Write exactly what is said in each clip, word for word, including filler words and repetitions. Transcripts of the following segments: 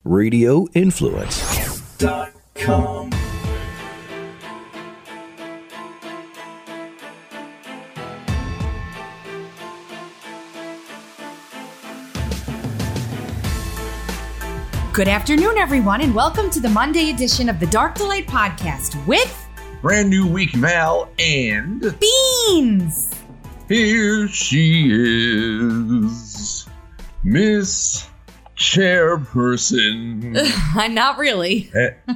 radio influence dot com. Good afternoon, everyone, and welcome to the Monday edition of the Dark Delight Podcast with Brand New Week Val and Beans. Here she is, Miss Chairperson. Not really.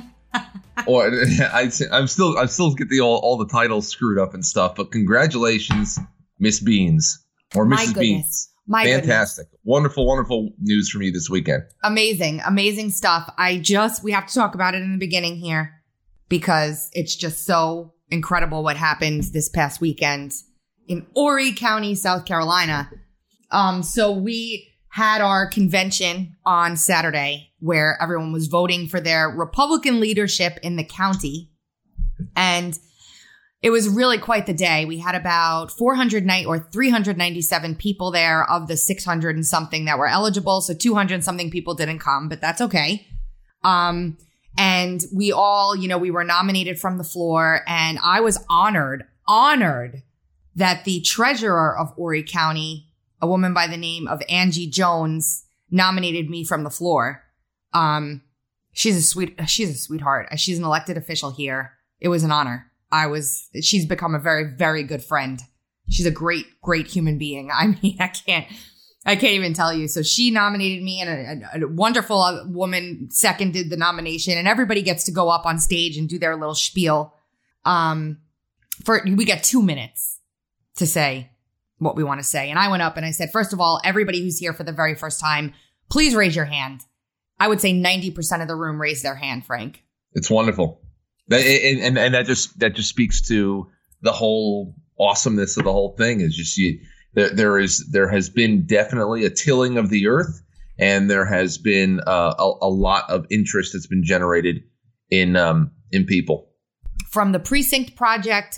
or I, I'm still, I still get the all, all the titles screwed up and stuff. But congratulations, Miss Beans or My Missus goodness. Beans. My Fantastic. goodness. Wonderful, wonderful news from you this weekend. Amazing, amazing stuff. I just, we have to talk about it in the beginning here because it's just so incredible what happened this past weekend in Horry County, South Carolina. Um, so we had our convention on Saturday where everyone was voting for their Republican leadership in the county. And it was really quite the day. We had about four hundred night or three hundred ninety-seven people there of the six hundred and something that were eligible. So two hundred and something people didn't come, but that's okay. Um, and we all, you know, we were nominated from the floor, and I was honored, honored that the treasurer of Horry County, a woman by the name of Angie Jones, nominated me from the floor. Um, she's a sweet, she's a sweetheart. She's an elected official here. It was an honor. I was, she's become a very, very good friend. She's a great, great human being. I mean, I can't, I can't even tell you. So she nominated me, and a, a, a wonderful woman seconded the nomination, and everybody gets to go up on stage and do their little spiel. Um, for, we get two minutes to say what we want to say. And I went up and I said, first of all, everybody who's here for the very first time, please raise your hand. I would say ninety percent of the room raised their hand, Frank. It's wonderful. That, and, and and that just that just speaks to the whole awesomeness of the whole thing. Is just you, there there is there has been definitely a tilling of the earth, and there has been uh, a, a lot of interest that's been generated in um, in people. From the Precinct Project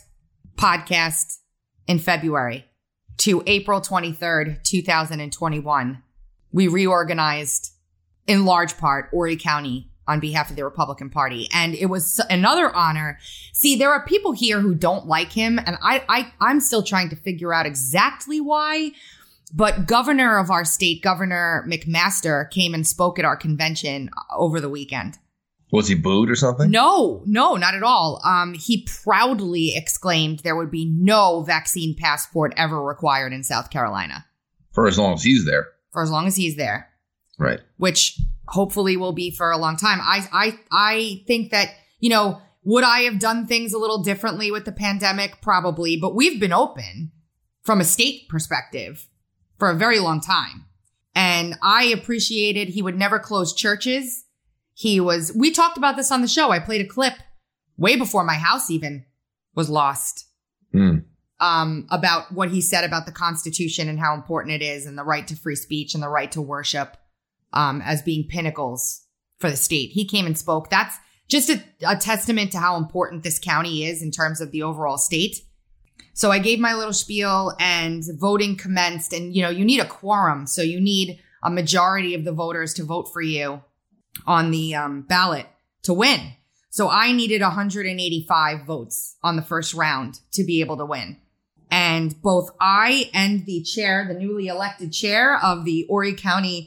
podcast in February to April twenty-third, two thousand twenty-one, we reorganized in large part Horry County on behalf of the Republican Party. And it was another honor. See, there are people here who don't like him, and I, I, I'm still trying to figure out exactly why. But governor of our state, Governor McMaster, came and spoke at our convention over the weekend. Was he booed or something? No, no, not at all. Um, he proudly exclaimed there would be no vaccine passport ever required in South Carolina. For as long as he's there. For as long as he's there. Right. Which hopefully will be for a long time. I, I, I think that, you know, would I have done things a little differently with the pandemic? Probably. But we've been open from a state perspective for a very long time. And I appreciated he would never close churches. He was, we talked about this on the show. I played a clip way before my house even was lost. Mm. Um, about what he said about the Constitution and how important it is, and the right to free speech and the right to worship. Um, as being pinnacles for the state. He came and spoke. That's just a, a testament to how important this county is in terms of the overall state. So I gave my little spiel, and voting commenced. And, you know, you need a quorum. So you need a majority of the voters to vote for you on the um, ballot to win. So I needed one hundred eighty-five votes on the first round to be able to win. And both I and the chair, the newly elected chair of the Horry County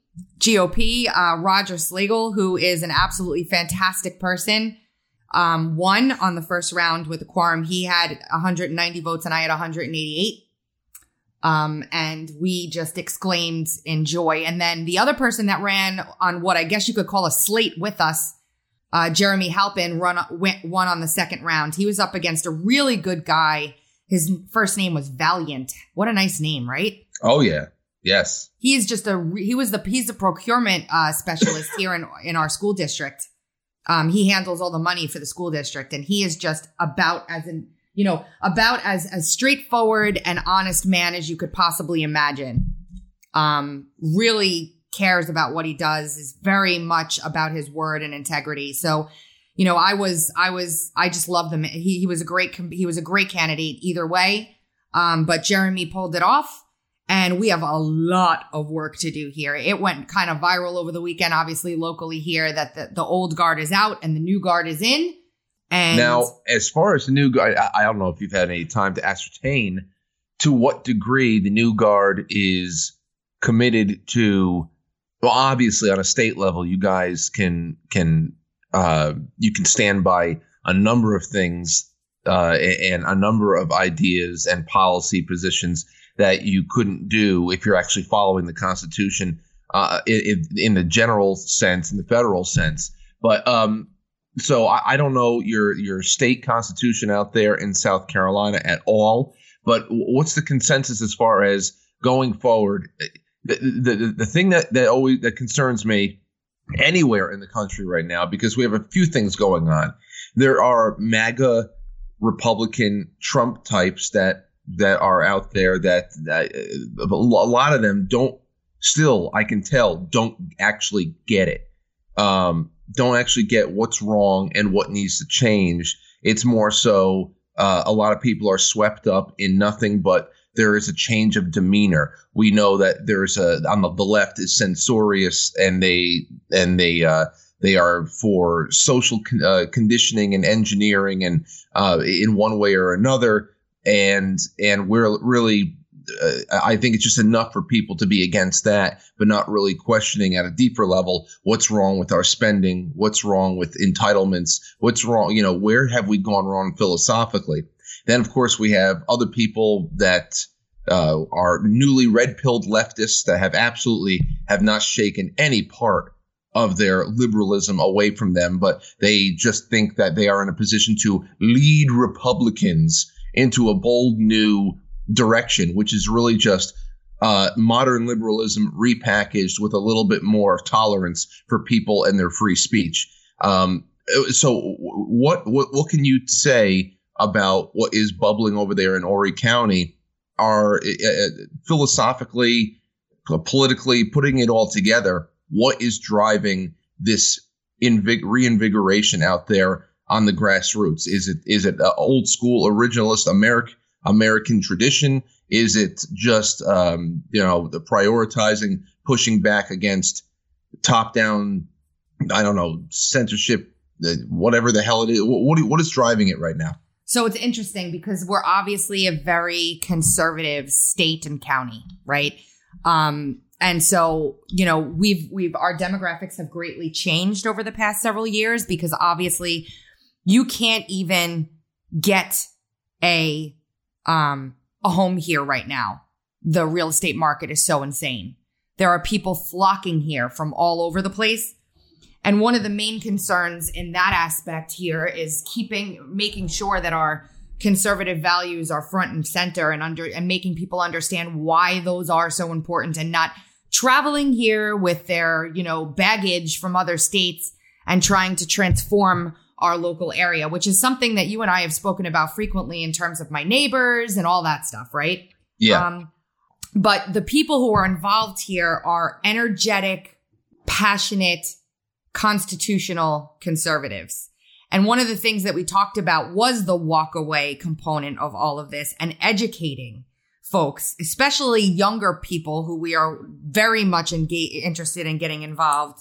G O P, uh, Roger Slagle, who is an absolutely fantastic person, um, won on the first round with a quorum. He had one hundred ninety votes and I had one hundred eighty-eight. Um, and we just exclaimed in joy. And then the other person that ran on what I guess you could call a slate with us, uh, Jeremy Halpin, run, went, won on the second round. He was up against a really good guy. His first name was Valiant. What a nice name, right? Oh, yeah. Yes. He is just a, he was the, he's the procurement uh, specialist here in, in our school district. Um, he handles all the money for the school district, and he is just about as in, you know, about as, as straightforward and honest man as you could possibly imagine. Um, really cares about what he does, is very much about his word and integrity. So, you know, I was, I was, I just loved him. He, he was a great, he was a great candidate either way. Um, but Jeremy pulled it off. And we have a lot of work to do here. It went kind of viral over the weekend, obviously locally here, that the, the old guard is out and the new guard is in. And now, as far as the new guard, I, I don't know if you've had any time to ascertain to what degree the new guard is committed to. Well, obviously, on a state level, you guys can can uh, you can stand by a number of things uh, and a number of ideas and policy positions that you couldn't do if you're actually following the Constitution uh, in, in the general sense, in the federal sense. But um, so I, I don't know your your state constitution out there in South Carolina at all. But what's the consensus as far as going forward? The, the the thing that, that always that concerns me anywhere in the country right now, because we have a few things going on. There are MAGA Republican Trump types that that are out there that, that a lot of them don't still, I can tell, don't actually get it. Um, don't actually get what's wrong and what needs to change. It's more so uh, a lot of people are swept up in nothing but there is a change of demeanor. We know that there's a on the, the left is censorious and they and they uh, they are for social con- uh, conditioning and engineering and uh, in one way or another. And and we're really uh, I think it's just enough for people to be against that, but not really questioning at a deeper level what's wrong with our spending, what's wrong with entitlements, what's wrong, you know, where have we gone wrong philosophically? Then, of course, we have other people that uh, are newly red-pilled leftists that have absolutely have not shaken any part of their liberalism away from them, but they just think that they are in a position to lead Republicans into a bold new direction, which is really just uh, modern liberalism repackaged with a little bit more tolerance for people and their free speech. Um, so what, what what can you say about what is bubbling over there in Horry County? Are uh, philosophically, uh, politically, putting it all together, what is driving this invig- reinvigoration out there on the grassroots? Is it is it uh, old school originalist American American tradition? Is it just um, you know the prioritizing, pushing back against top down, I don't know, censorship, whatever the hell it is? What what is driving it right now? So it's interesting because we're obviously a very conservative state and county, right? Um, and so, you know, we've, we've, our demographics have greatly changed over the past several years because obviously you can't even get a, um, a home here right now. The real estate market is so insane. There are people flocking here from all over the place. And one of the main concerns in that aspect here is keeping, making sure that our conservative values are front and center and under, and making people understand why those are so important and not traveling here with their, you know, baggage from other states and trying to transform our local area, which is something that you and I have spoken about frequently in terms of my neighbors and all that stuff, right? Yeah. Um, but the people who are involved here are energetic, passionate, constitutional conservatives. And one of the things that we talked about was the walk away component of all of this and educating folks, especially younger people who we are very much engaged, interested in getting involved.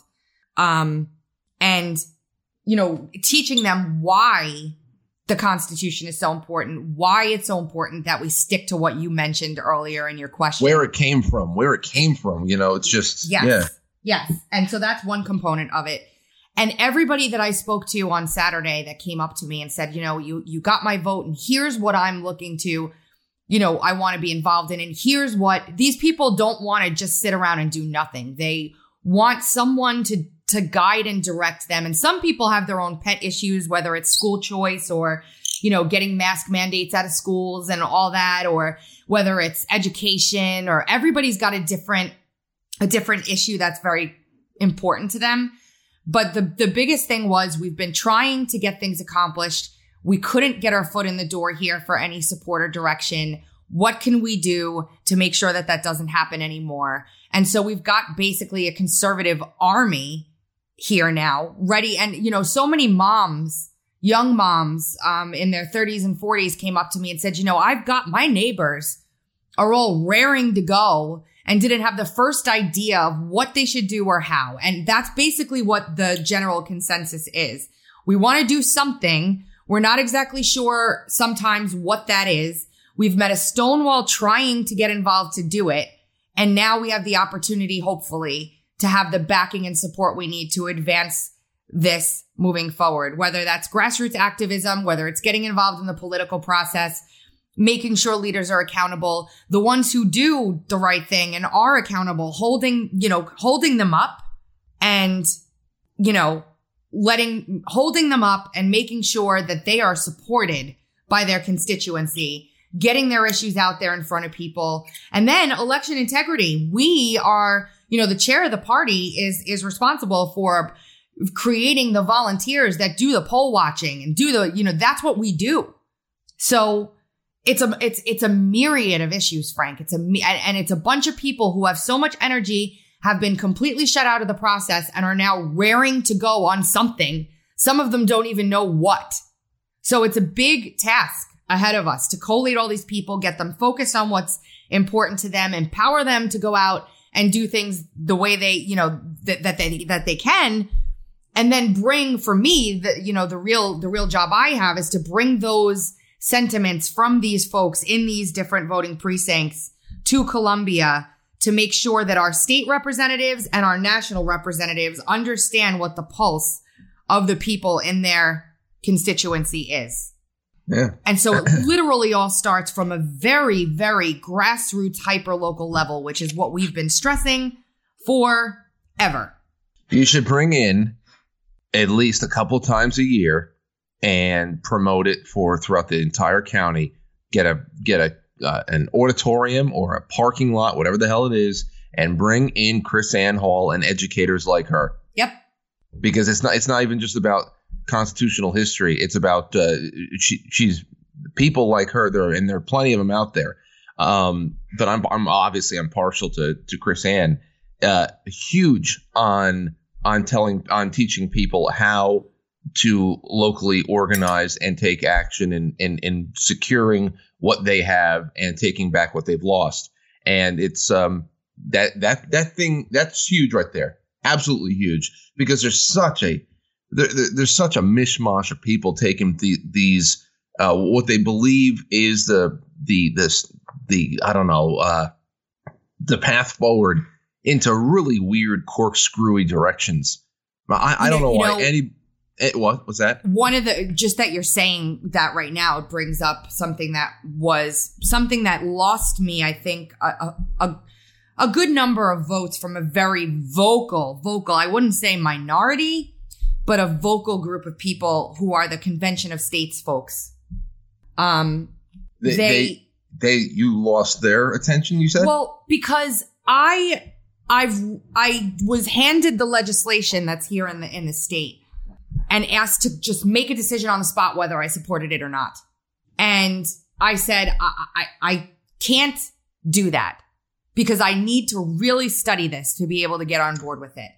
Um, and, you know, teaching them why the Constitution is so important, why it's so important that we stick to what you mentioned earlier in your question. Where it came from, where it came from, you know, it's just, yes. yeah. Yes. And so that's one component of it. And everybody that I spoke to on Saturday that came up to me and said, you know, you, you got my vote and here's what I'm looking to, you know, I want to be involved in. And here's what these people don't want to just sit around and do nothing. They want someone to, to guide and direct them. And some people have their own pet issues, whether it's school choice or, you know, getting mask mandates out of schools and all that, or whether it's education, or everybody's got a different a different issue that's very important to them. But the, the biggest thing was we've been trying to get things accomplished. We couldn't get our foot in the door here for any support or direction. What can we do to make sure that that doesn't happen anymore? And so we've got basically a conservative army here now ready. And, you know, so many moms, young moms um, in their thirties and forties came up to me and said, you know, I've got my neighbors are all raring to go and didn't have the first idea of what they should do or how. And that's basically what the general consensus is. We want to do something. We're not exactly sure sometimes what that is. We've met a stonewall trying to get involved to do it. And now we have the opportunity, hopefully, to have the backing and support we need to advance this moving forward, whether that's grassroots activism, whether it's getting involved in the political process, making sure leaders are accountable, the ones who do the right thing and are accountable, holding, you know, holding them up and, you know, letting, holding them up and making sure that they are supported by their constituency, getting their issues out there in front of people. And then election integrity. We are, you know, the chair of the party is, is responsible for creating the volunteers that do the poll watching and do the, you know, that's what we do. So it's a, it's, it's a myriad of issues, Frank. It's a, and it's a bunch of people who have so much energy, have been completely shut out of the process and are now raring to go on something. Some of them don't even know what. So it's a big task ahead of us to collate all these people, get them focused on what's important to them, empower them to go out and do things the way they, you know, that, that they, that they can. And then bring, for me, the, you know, the real, the real job I have is to bring those sentiments from these folks in these different voting precincts to Columbia to make sure that our state representatives and our national representatives understand what the pulse of the people in their constituency is. Yeah. And so it literally all starts from a very, very grassroots, hyper-local level, which is what we've been stressing forever. You should bring in at least a couple times a year and promote it for throughout the entire county. Get a get a uh, an auditorium or a parking lot, whatever the hell it is, and bring in KrisAnne Hall and educators like her. Yep. Because it's not it's not even just about constitutional history. It's about uh, she, she's people like her there, and there are plenty of them out there. Um, but I'm I'm obviously I'm partial to to KrisAnne. Uh, huge on. on telling, on teaching people how to locally organize and take action in, in, in securing what they have and taking back what they've lost. And it's, um, that, that, that thing, that's huge right there. Absolutely huge, because there's such a, there, there, there's such a mishmash of people taking the, these, uh, what they believe is the, the, this, the, I don't know, uh, the path forward into really weird corkscrewy directions. I, I don't know, you why know, any. It, what was that? One of the, just that you're saying that right now, it brings up something that was something that lost me, I think, a, a, a good number of votes from a very vocal, vocal, I wouldn't say minority, but a vocal group of people who are the Convention of States folks. Um, they, they, they, they you lost their attention, you said? Well, because I. I've, I was handed the legislation that's here in the, in the state and asked to just make a decision on the spot whether I supported it or not. And I said, I, I, I can't do that because I need to really study this to be able to get on board with it.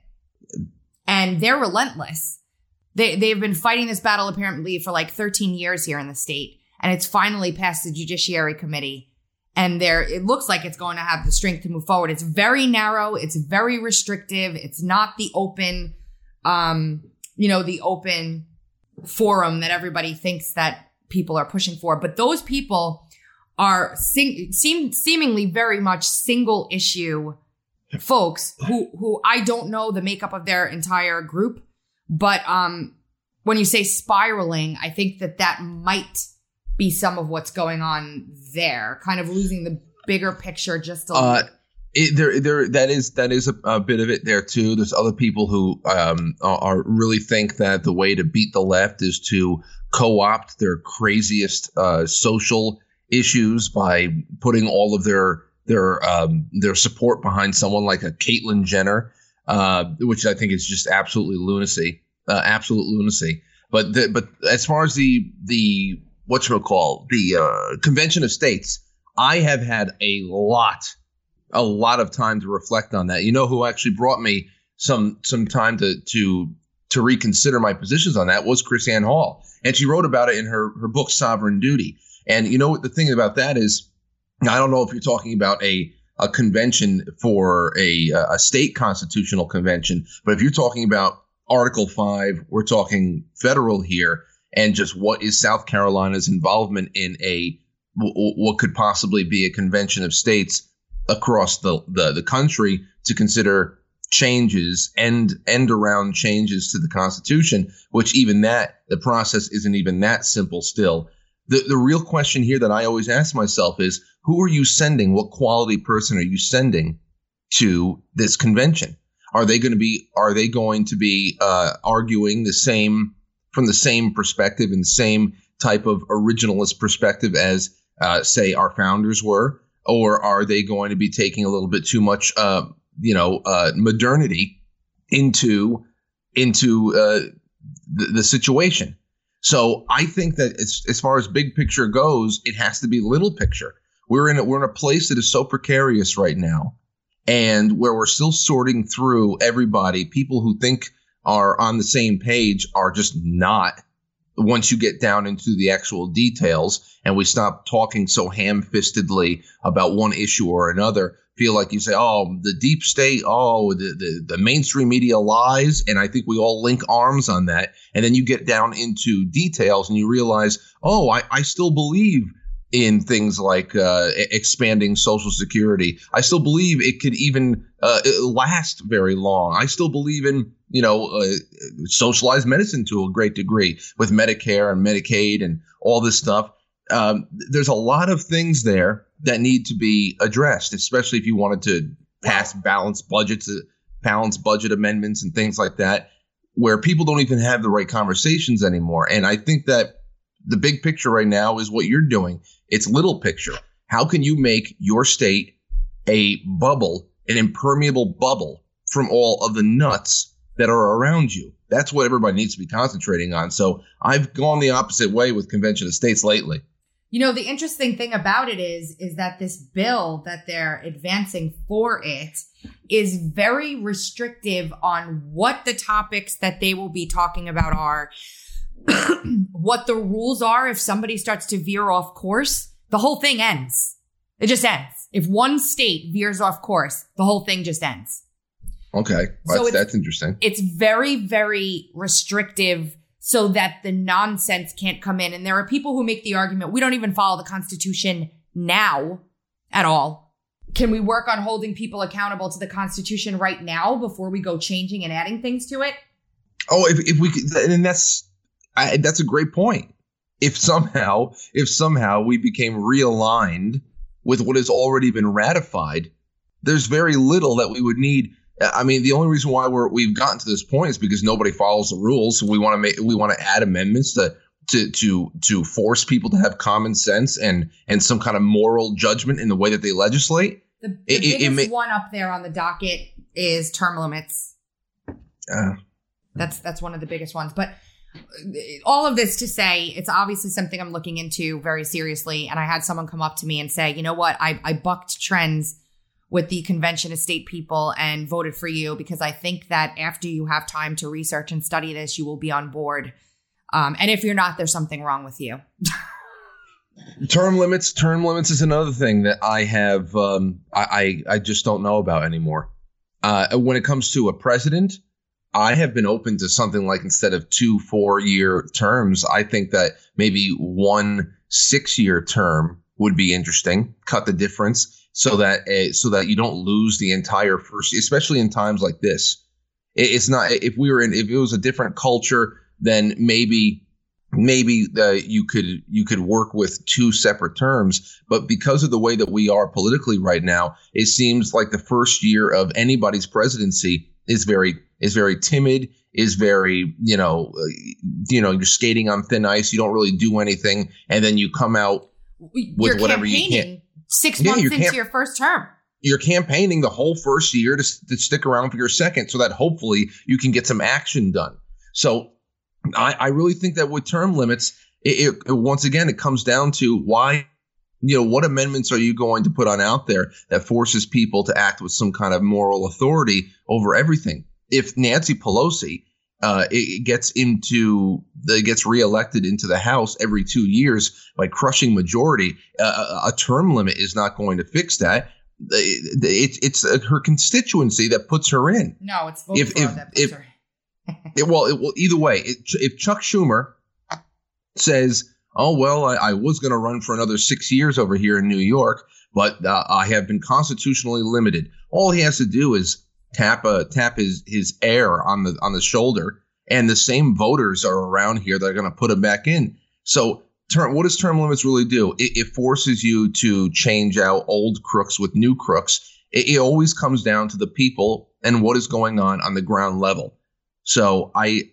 And they're relentless. They, they've been fighting this battle apparently for like thirteen years here in the state. And it's finally passed the Judiciary Committee. And there, it looks like it's going to have the strength to move forward. It's very narrow. It's very restrictive. It's not the open, um, you know, the open forum that everybody thinks that people are pushing for. But those people are sing- seem seemingly very much single issue folks who, who I don't know the makeup of their entire group. But um, when you say spiraling, I think that that might be some of what's going on there, kind of losing the bigger picture just a little uh, bit. It, there, there, that is that is a, a bit of it there too. There's other people who um, are, are really think that the way to beat the left is to co-opt their craziest uh, social issues by putting all of their their um, their support behind someone like a Caitlyn Jenner, uh, which I think is just absolutely lunacy, uh, absolute lunacy. But the, but as far as the the whatchamacall, the uh, Convention of States, I have had a lot, a lot of time to reflect on that. You know who actually brought me some some time to to to reconsider my positions on that was KrisAnne Hall. And she wrote about it in her, her book, Sovereign Duty. And you know what the thing about that is, Now, I don't know if you're talking about a a convention for a a state constitutional convention, but if you're talking about Article five, we're talking federal here, and just what is South Carolina's involvement in a w- what could possibly be a convention of states across the, the, the country to consider changes and end around changes to the Constitution, which even that, the process isn't even that simple still. The the real question here that I always ask myself is, who are you sending? What quality person are you sending to this convention? Are they going to be are they going to be uh, arguing the same from the same perspective and the same type of originalist perspective as, uh, say, our founders were? Or are they going to be taking a little bit too much, uh, you know, uh, modernity into into uh, the, the situation? So I think that as, as far as big picture goes, it has to be little picture. We're in a, we're in a place that is so precarious right now, and where we're still sorting through everybody. People who think are on the same page are just not. Once you get down into the actual details and we stop talking so ham-fistedly about one issue or another, feel like you say, oh, the deep state, oh, the, the, the mainstream media lies. And I think we all link arms on that. And then you get down into details and you realize, oh, I, I still believe in things like uh, expanding Social Security. I still believe it could even uh, last very long. I still believe in, you know, uh, socialized medicine to a great degree with Medicare and Medicaid and all this stuff. Um, there's a lot of things there that need to be addressed, especially if you wanted to pass balanced budgets, uh, balanced budget amendments and things like that, where people don't even have the right conversations anymore. And I think that the big picture right now is what you're doing. It's little picture. How can you make your state a bubble, an impermeable bubble from all of the nuts that are around you? That's what everybody needs to be concentrating on. So I've gone the opposite way with Convention of States lately. You know, the interesting thing about it is, is that this bill that they're advancing for it is very restrictive on what the topics that they will be talking about are, what the rules are. If somebody starts to veer off course, the whole thing ends. It just ends. If one state veers off course, the whole thing just ends. Okay. That's, so that's interesting. It's very, very restrictive so that the nonsense can't come in. And there are people who make the argument, we don't even follow the Constitution now at all. Can we work on holding people accountable to the Constitution right now before we go changing and adding things to it? Oh, if, if we could, and that's, I, that's a great point. If somehow, if somehow we became realigned with what has already been ratified, there's very little that we would need. I mean, the only reason why we're we've gotten to this point is because nobody follows the rules. So we want to make we want to add amendments to to to to force people to have common sense and and some kind of moral judgment in the way that they legislate. The, the it, biggest it may, one up there on the docket is term limits. Uh, that's that's one of the biggest ones. But all of this to say, it's obviously something I'm looking into very seriously. And I had someone come up to me and say, you know what, I, I bucked trends with the Convention of State people and voted for you because I think that after you have time to research and study this, you will be on board. Um, and if you're not, there's something wrong with you. Term limits, term limits is another thing that I have, um, I, I, I just don't know about anymore. Uh, when it comes to a president, I have been open to something like instead of two four-year terms, I think that maybe one six-year term would be interesting. Cut the difference so that uh, so that you don't lose the entire first, especially in times like this. It, it's not if we were in if it was a different culture, then maybe maybe uh, you could you could work with two separate terms. But because of the way that we are politically right now, it seems like the first year of anybody's presidency is very is very timid, is very, you know, uh, you know, you're skating on thin ice. You don't really do anything. And then you come out with you're whatever you can. Six yeah, months into camp- your first term. You're campaigning the whole first year to, to stick around for your second so that hopefully you can get some action done. So I, I really think that with term limits, it, it, once again, it comes down to why, you know, what amendments are you going to put on out there that forces people to act with some kind of moral authority over everything? If Nancy Pelosi uh, it, it gets into the gets reelected into the House every two years by crushing majority. Uh, a term limit is not going to fix that. It, it, it's her constituency that puts her in. No, it's vote if for if that puts if her. it, well, it, well, either way, it, if Chuck Schumer says, "Oh well, I, I was going to run for another six years over here in New York, but uh, I have been constitutionally limited," all he has to do is tap a tap his his heir on the on the shoulder, and the same voters are around here that are going to put him back in. So, term, what does term limits really do? It, it forces you to change out old crooks with new crooks. It, it always comes down to the people and what is going on on the ground level. So, I.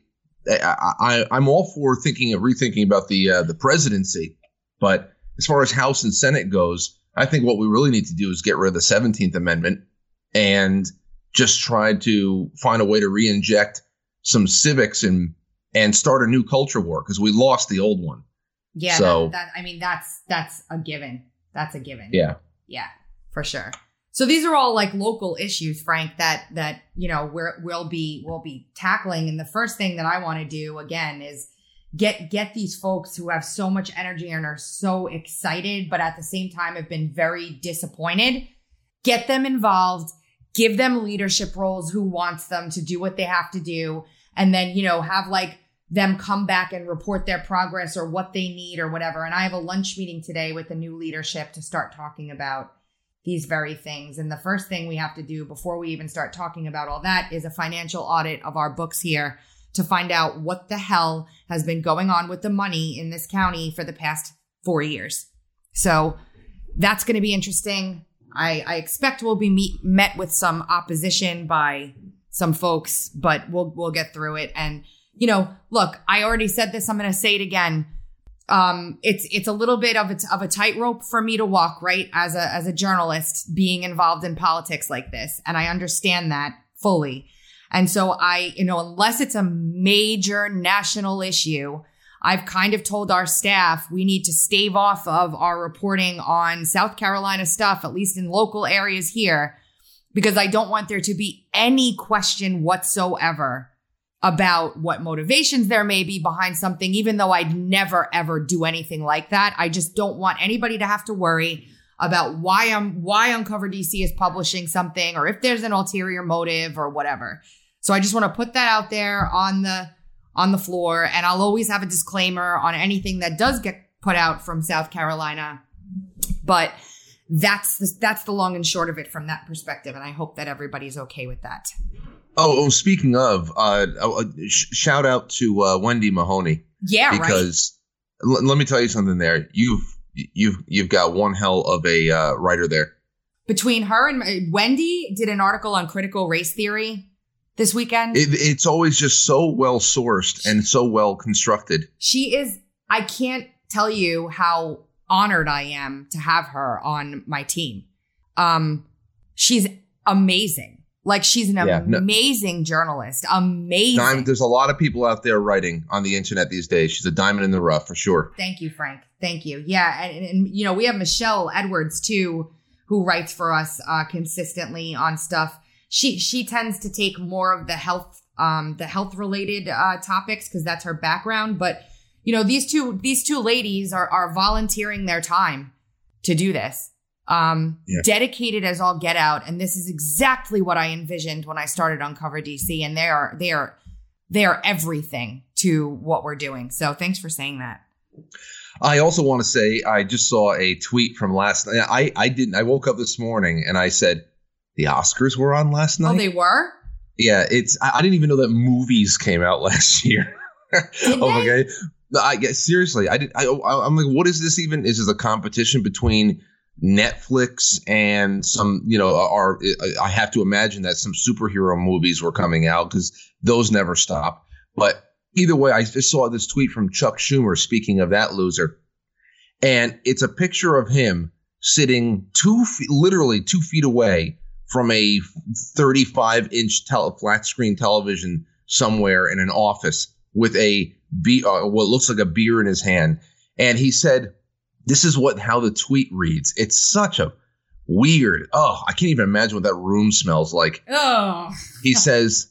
I, I, I'm all for thinking of rethinking about the uh, the presidency, but as far as House and Senate goes, I think what we really need to do is get rid of the seventeenth Amendment and just try to find a way to re-inject some civics and and start a new culture war, because we lost the old one. Yeah, so, that, that I mean that's that's a given. That's a given. Yeah, yeah, for sure. So these are all like local issues, Frank, that, that, you know, we're, we'll be, we'll be tackling. And the first thing that I want to do again is get, get these folks who have so much energy and are so excited, but at the same time have been very disappointed. Get them involved, give them leadership roles who wants them to do what they have to do. And then, you know, have like them come back and report their progress or what they need or whatever. And I have a lunch meeting today with the new leadership to start talking about these very things. And the first thing we have to do before we even start talking about all that is a financial audit of our books here to find out what the hell has been going on with the money in this county for the past four years. So that's going to be interesting. I, I expect we'll be meet, met with some opposition by some folks, but we'll we'll get through it. And, you know, look, I already said this. I'm going to say it again. Um, it's, it's a little bit of a, of a tightrope for me to walk, right? As a, as a journalist being involved in politics like this. And I understand that fully. And so I, you know, unless it's a major national issue, I've kind of told our staff we need to stave off of our reporting on South Carolina stuff, at least in local areas here, because I don't want there to be any question whatsoever about what motivations there may be behind something, even though I'd never, ever do anything like that. I just don't want anybody to have to worry about why I'm, why Uncover D C is publishing something or if there's an ulterior motive or whatever. So I just want to put that out there on the, on the floor. And I'll always have a disclaimer on anything that does get put out from South Carolina. But that's the, that's the long and short of it from that perspective. And I hope that everybody's okay with that. Oh, oh speaking of, uh, uh, sh- shout out to uh, Wendy Mahoney. Yeah, because right. l- let me tell you something there. You've you've you've got one hell of a uh, writer there. Between her and uh, Wendy did an article on critical race theory this weekend. It, it's always just so well sourced and so well constructed. She is. I can't tell you how honored I am to have her on my team. Um, she's amazing. Like, she's an yeah, amazing no, journalist. Amazing. Diamond, there's a lot of people out there writing on the internet these days. She's a diamond in the rough, for sure. Thank you, Frank. Thank you. Yeah. And, and you know, we have Michelle Edwards, too, who writes for us uh, consistently on stuff. She she tends to take more of the health, um, the health related uh, topics because that's her background. But, you know, these two these two ladies are are volunteering their time to do this. Um, yeah. Dedicated as all get out. And this is exactly what I envisioned when I started Uncover D C. And they are, they are, they are everything to what we're doing. So thanks for saying that. I also want to say, I just saw a tweet from last night. I, I didn't, I woke up this morning and I said, the Oscars were on last night. Oh, they were? Yeah. It's, I, I didn't even know that movies came out last year. Oh, okay. I guess seriously, I did. I, I'm like, what is this even? Is this a competition between Netflix and some, you know, are, I have to imagine that some superhero movies were coming out because those never stop. But either way, I just saw this tweet from Chuck Schumer, speaking of that loser. And it's a picture of him sitting two feet, literally two feet away from a thirty-five inch tele, flat screen television somewhere in an office with a be uh, what looks like a beer in his hand. And he said, this is what how the tweet reads. It's such a weird. Oh, I can't even imagine what that room smells like. Oh. He says,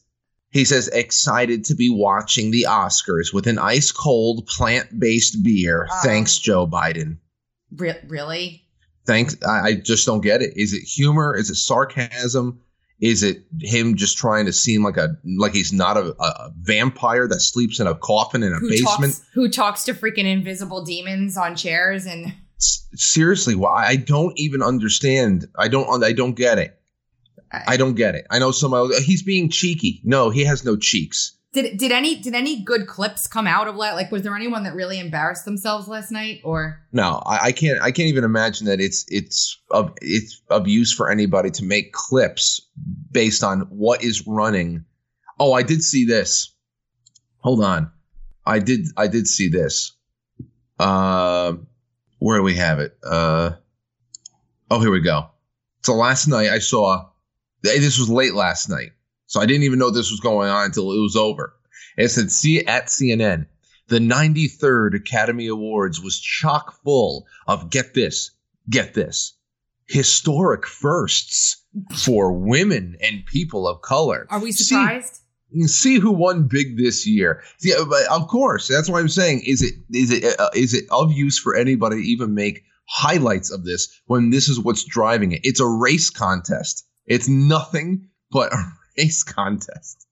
He says, excited to be watching the Oscars with an ice cold plant based beer. Um, Thanks, Joe Biden. Re- really? Thanks. I, I just don't get it. Is it humor? Is it sarcasm? Is it him just trying to seem like a like he's not a, a vampire that sleeps in a coffin in a who basement? Talks, who talks to freaking invisible demons on chairs and S- seriously, well, I don't even understand. I don't. I don't get it. I, I don't get it. I know some. He's being cheeky. No, he has no cheeks. Did did any did any good clips come out of like was there anyone that really embarrassed themselves last night or no I, I can't I can't even imagine that it's it's of it's of use for anybody to make clips based on what is running. Oh, I did see this. Hold on, I did I did see this. Uh, where do we have it? Uh, oh, here we go. So last night I saw this was late last night. So I didn't even know this was going on until it was over. It said, see at C N N, the ninety-third Academy Awards was chock full of, get this, get this, historic firsts for women and people of color. Are we surprised? See, see who won big this year. See, but of course, that's what I'm saying. Is it is it uh, is it of use for anybody to even make highlights of this when this is what's driving it? It's a race contest. It's nothing but a race contest.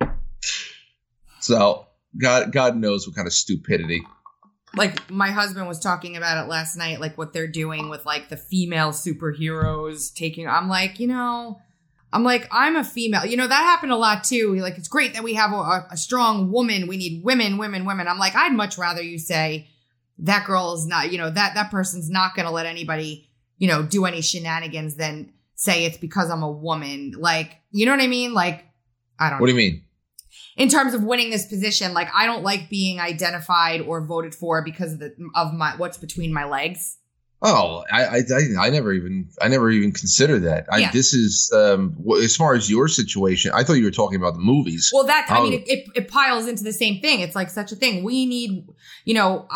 So God, God knows what kind of stupidity. Like my husband was talking about it last night, like what they're doing with like the female superheroes taking. I'm like, you know, I'm like, I'm a female. You know, that happened a lot too. Like, it's great that we have a, a strong woman. We need women, women, women. I'm like, I'd much rather you say that girl is not, you know, that that person's not going to let anybody, you know, do any shenanigans than say it's because I'm a woman. Like, you know what I mean? Like, I don't know. What do you mean? In terms of winning this position, like, I don't like being identified or voted for because of the of my what's between my legs. Oh, I I, I never even I never even considered that. I, yeah. This is um, as far as your situation. I thought you were talking about the movies. Well, that I um, mean, it, it, it piles into the same thing. It's like such a thing. We need, you know,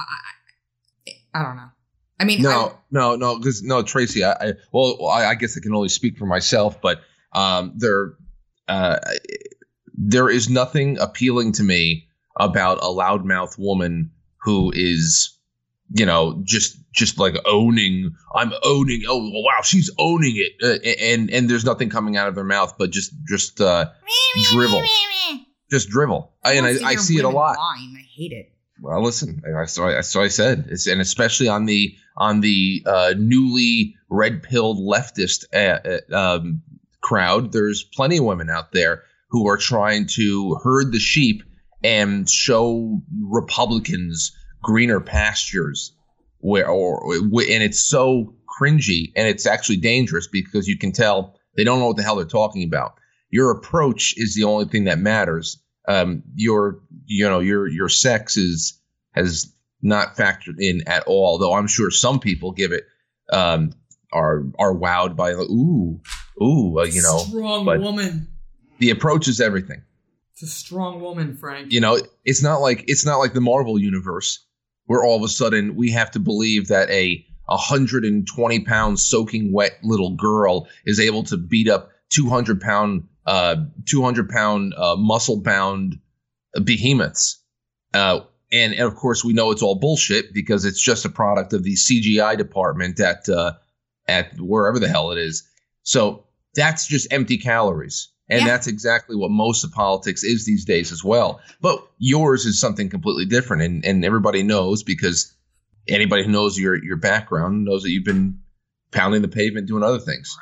I, I don't know. I mean, no, I, no, no, because no, Tracy. I, I well, I, I guess I can only speak for myself, but um, there, uh, there is nothing appealing to me about a loudmouth woman who is, you know, just just like owning. I'm owning. Oh, wow, she's owning it, uh, and and there's nothing coming out of their mouth but just just uh, drivel, just drivel. I, and I, I see it a lot. Whine. I hate it. Well, listen, I, so, I, so I said, it's, and especially on the on the uh, newly red-pilled leftist uh, um, crowd, there's plenty of women out there who are trying to herd the sheep and show Republicans greener pastures, where or and it's so cringy and it's actually dangerous because you can tell they don't know what the hell they're talking about. Your approach is the only thing that matters. Um, your, you know, your, your sex is, has not factored in at all, though I'm sure some people give it, um, are, are wowed by, ooh, ooh, uh, you know, strong but woman. The approach is everything. It's a strong woman, Frank. You know, it's not like, it's not like the Marvel universe where all of a sudden we have to believe that a one hundred twenty pound soaking wet little girl is able to beat up two hundred pound Uh, two hundred pound uh, muscle bound behemoths. Uh, and, and of course, we know it's all bullshit because it's just a product of the C G I department at uh, at wherever the hell it is. So that's just empty calories. And yeah. That's exactly what most of politics is these days as well. But yours is something completely different. And, and everybody knows, because anybody who knows your, your background knows that you've been pounding the pavement doing other things.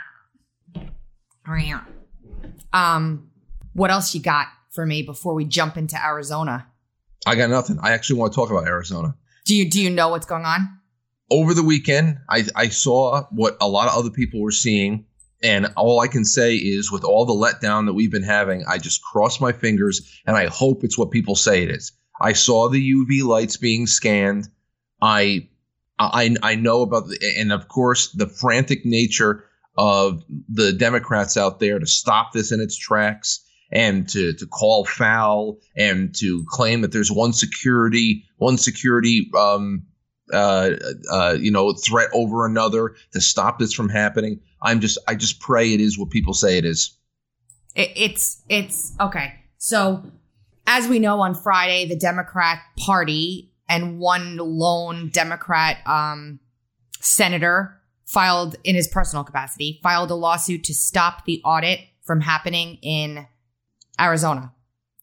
Um, what else you got for me before we jump into Arizona? I got nothing. I actually want to talk about Arizona. Do you do you know what's going on? Over the weekend, I, I saw what a lot of other people were seeing, and all I can say is, with all the letdown that we've been having, I just cross my fingers and I hope it's what people say it is. I saw the U V lights being scanned. I I I know about the, and of course the frantic nature of the Democrats out there to stop this in its tracks and to, to call foul and to claim that there's one security, one security, um, uh, uh, you know, threat over another to stop this from happening. I'm just, I just pray it is what people say it is. It, it's, it's okay. So as we know, on Friday, the Democrat Party and one lone Democrat um, senator filed, in his personal capacity, filed a lawsuit to stop the audit from happening in Arizona.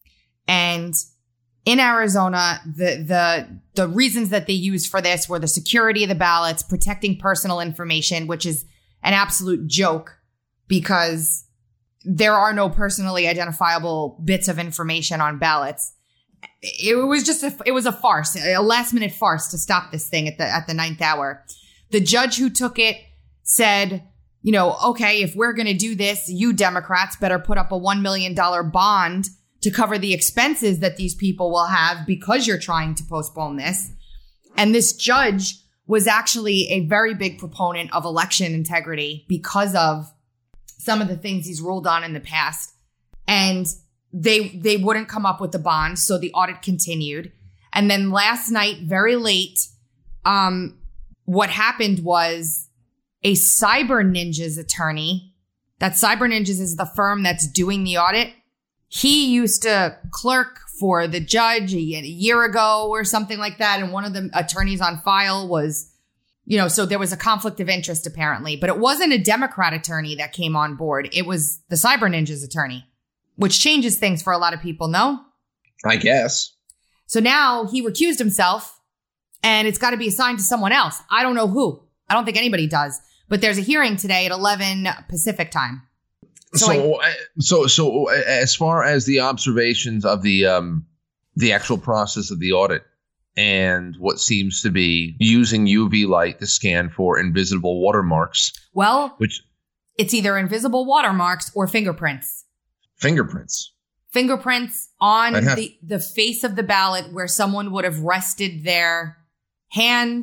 And in Arizona, the the the reasons that they used for this were the security of the ballots, protecting personal information, which is an absolute joke because there are no personally identifiable bits of information on ballots. It was just a, it was a farce, a last minute farce to stop this thing at the at the ninth hour. The judge who took it said, you know, okay, if we're going to do this, you Democrats better put up a one million dollars bond to cover the expenses that these people will have because you're trying to postpone this. And this judge was actually a very big proponent of election integrity because of some of the things he's ruled on in the past. And they they wouldn't come up with the bond, so the audit continued. And then last night, very late, um, what happened was a Cyber Ninjas attorney, that Cyber Ninjas is the firm that's doing the audit. He used to clerk for the judge a, a year ago or something like that. And one of the attorneys on file was, you know, so there was a conflict of interest apparently, but it wasn't a Democrat attorney that came on board. It was the Cyber Ninjas attorney, which changes things for a lot of people, no? I guess. So now he recused himself and it's got to be assigned to someone else. I don't know who. I don't think anybody does, but there's a hearing today at eleven Pacific time. So, so, I, so, so as far as the observations of the um, the actual process of the audit and what seems to be using U V light to scan for invisible watermarks. Well, which it's either invisible watermarks or fingerprints. Fingerprints. Fingerprints on have- the, the face of the ballot where someone would have rested their hand,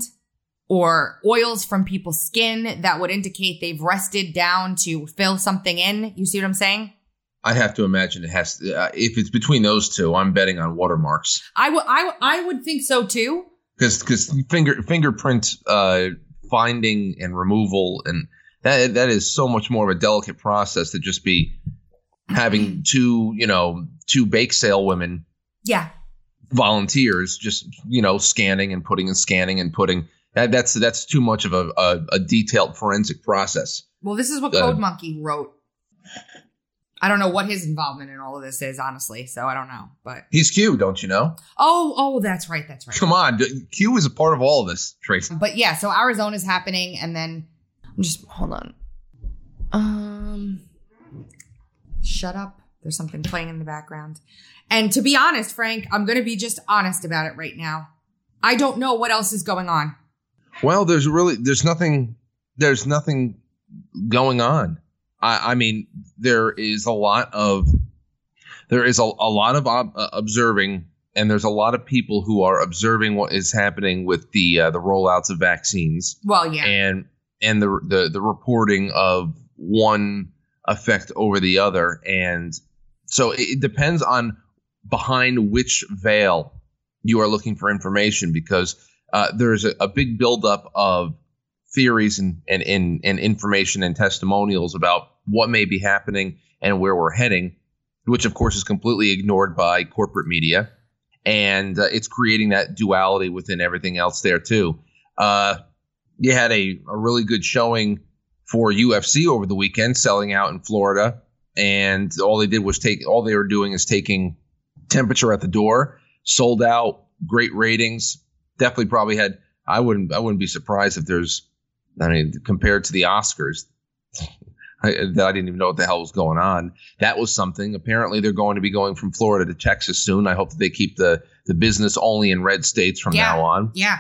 or oils from people's skin that would indicate they've rested down to fill something in. You see what I'm saying? I'd have to imagine it has to, uh, if it's between those two, I'm betting on watermarks. I would, I, I would think so too. Because, because finger, fingerprint, uh, finding and removal, and that, that is so much more of a delicate process to just be having two, you know, two bake sale women. Yeah. Volunteers just, you know, scanning and putting and scanning and putting. That, that's that's too much of a, a, a detailed forensic process. Well, this is what Code uh, Monkey wrote. I don't know what his involvement in all of this is, honestly. So I don't know, but he's Q, don't you know? Oh, oh, that's right, that's right. Come on, Q is a part of all of this, Tracy. But yeah, so Arizona's happening, and then I'm just hold on. Um, shut up. There's something playing in the background. And to be honest, Frank, I'm going to be just honest about it right now. I don't know what else is going on. Well, there's really, there's nothing, there's nothing going on. I, I mean, there is a lot of, there is a, a lot of ob- uh, observing, and there's a lot of people who are observing what is happening with the uh, the rollouts of vaccines. Well, yeah, and and the the the reporting of one effect over the other, and so it depends on behind which veil you are looking for information, because Uh, there's a, a big buildup of theories and, and, and, and information and testimonials about what may be happening and where we're heading, which, of course, is completely ignored by corporate media. And uh, it's creating that duality within everything else there, too. Uh, you had a, a really good showing for U F C over the weekend, selling out in Florida. And all they did was take all they were doing is taking temperature at the door, sold out, great ratings. Definitely probably had, I wouldn't I wouldn't be surprised if there's, I mean, compared to the Oscars, I, I didn't even know what the hell was going on. That was something. Apparently they're going to be going from Florida to Texas soon. I hope that they keep the, the business only in red states from yeah. now on. Yeah.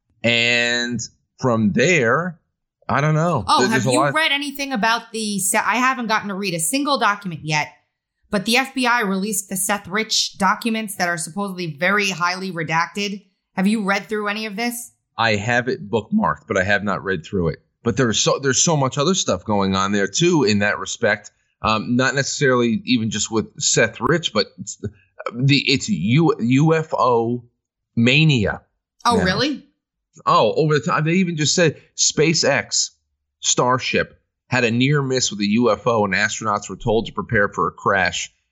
And from there, I don't know. Oh, there, have you lot- read anything about the, I haven't gotten to read a single document yet, but the F B I released the Seth Rich documents that are supposedly very highly redacted. Have you read through any of this? I have it bookmarked, but I have not read through it. But there's so there's so much other stuff going on there too in that respect. Um, not necessarily even just with Seth Rich, but it's the it's U, U F O mania. Oh, now. Really? Oh, over the time they even just said SpaceX Starship had a near miss with a U F O, and astronauts were told to prepare for a crash.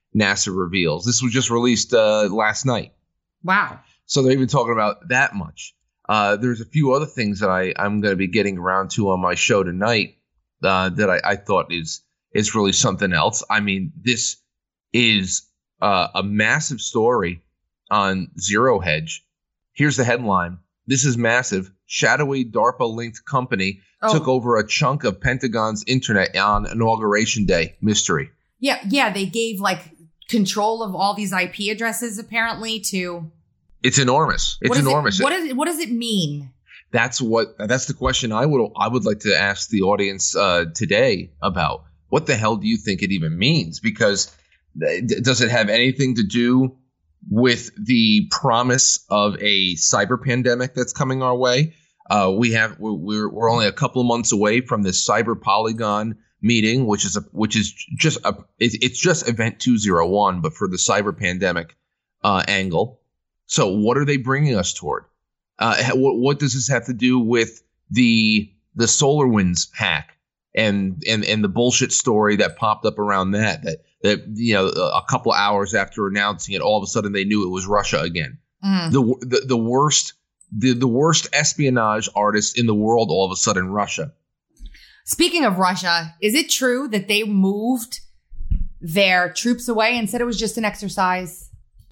NASA reveals. This was just released uh, last night. Wow. So they're even talking about that much. Uh, there's a few other things that I, I'm going to be getting around to on my show tonight uh, that I, I thought is is really something else. I mean, this is uh, a massive story on Zero Hedge. Here's the headline. This is massive. Shadowy DARPA-linked company oh. took over a chunk of Pentagon's internet on Inauguration Day. Mystery. Yeah, yeah. They gave like control of all these I P addresses apparently to. It's enormous. It's enormous. It, what does it, what does it mean? That's what. That's the question I would I would like to ask the audience uh, today about. What the hell do you think it even means? Because does it have anything to do with the promise of a cyber pandemic that's coming our way? Uh, we have we're we're only a couple of months away from this Cyber Polygon meeting, which is a which is just a it's just Event two oh one, but for the cyber pandemic uh, angle. So what are they bringing us toward? Uh, what, what does this have to do with the the SolarWinds hack and and and the bullshit story that popped up around that? That that you know a couple of hours after announcing it, all of a sudden they knew it was Russia again. Mm. The, the the worst the the worst espionage artist in the world. All of a sudden, Russia. Speaking of Russia, is it true that they moved their troops away and said it was just an exercise?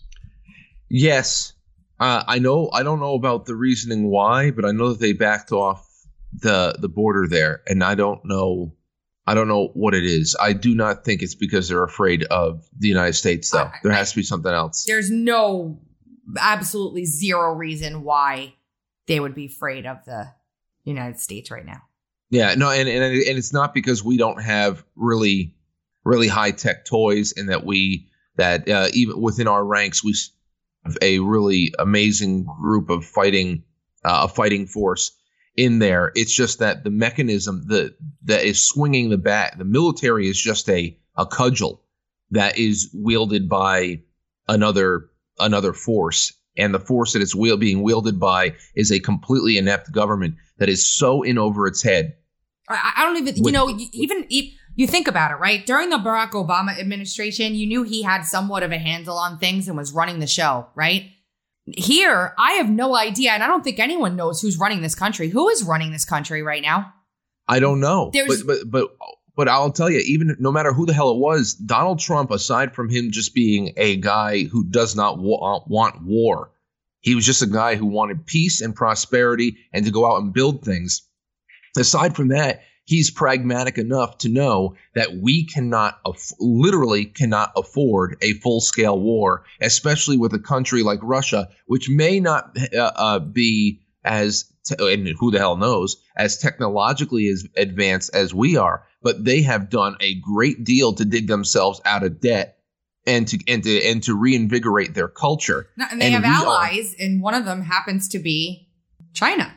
Yes. Uh, I know. I don't know about the reasoning why, but I know that they backed off the the border there, and I don't know. I don't know what it is. I do not think it's because they're afraid of the United States, though. There has to be something else. There's no, absolutely zero reason why they would be afraid of the United States right now. Yeah, no, and and and it's not because we don't have really, really high tech toys, and that we that uh, even within our ranks we have a really amazing group of fighting, uh, a fighting force in there. It's just that the mechanism that that is swinging the bat, the military is just a a cudgel that is wielded by another another force, and the force that it's wield, being wielded by is a completely inept government that is so in over its head. I, I don't even, you know, even if you think about it, right? During the Barack Obama administration, you knew he had somewhat of a handle on things and was running the show, right? Here, I have no idea, and I don't think anyone knows who's running this country. Who is running this country right now? I don't know. There's, but, but but but I'll tell you, even no matter who the hell it was, Donald Trump, aside from him just being a guy who does not wa- want war, he was just a guy who wanted peace and prosperity and to go out and build things. Aside from that, he's pragmatic enough to know that we cannot, aff- literally cannot afford a full-scale war, especially with a country like Russia, which may not uh, uh, be as, te- and who the hell knows, as technologically as advanced as we are. But they have done a great deal to dig themselves out of debt and to and to and to reinvigorate their culture. No, and they and have allies, are, and one of them happens to be China.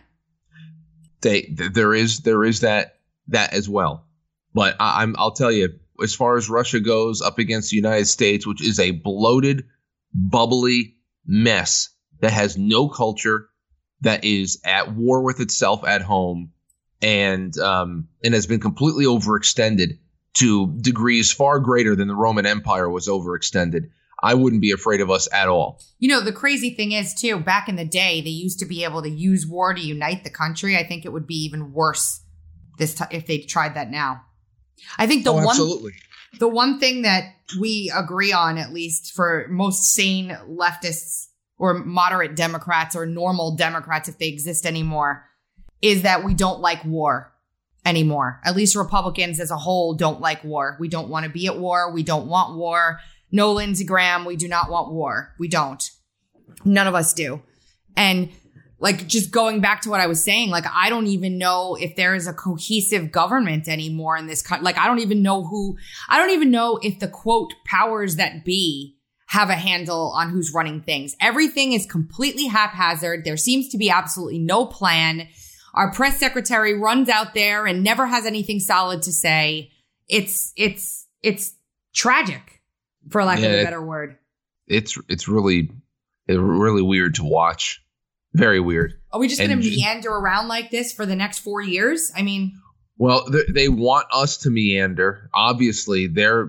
They there is there is that. That as well. But I, I'm I'll tell you, as far as Russia goes up against the United States, which is a bloated, bubbly mess that has no culture, that is at war with itself at home, and um, and has been completely overextended to degrees far greater than the Roman Empire was overextended. I wouldn't be afraid of us at all. You know, the crazy thing is, too, back in the day, they used to be able to use war to unite the country. I think it would be even worse this time if they tried that now. I think the oh, one absolutely. the one thing that we agree on, at least for most sane leftists or moderate Democrats or normal Democrats, if they exist anymore, is that we don't like war anymore. At least Republicans as a whole don't like war. We don't want to be at war. We don't want war. No, Lindsey Graham, we do not want war. We don't. None of us do. And like, just going back to what I was saying, like, I don't even know if there is a cohesive government anymore in this country. Like, I don't even know who, I don't even know if the quote powers that be have a handle on who's running things. Everything is completely haphazard. There seems to be absolutely no plan. Our press secretary runs out there and never has anything solid to say. It's, it's, it's tragic, for lack yeah, of a better word. It's, it's really, it's really weird to watch. Very weird. Are we just going to meander around like this for the next four years? I mean, well, they, they want us to meander. Obviously, they're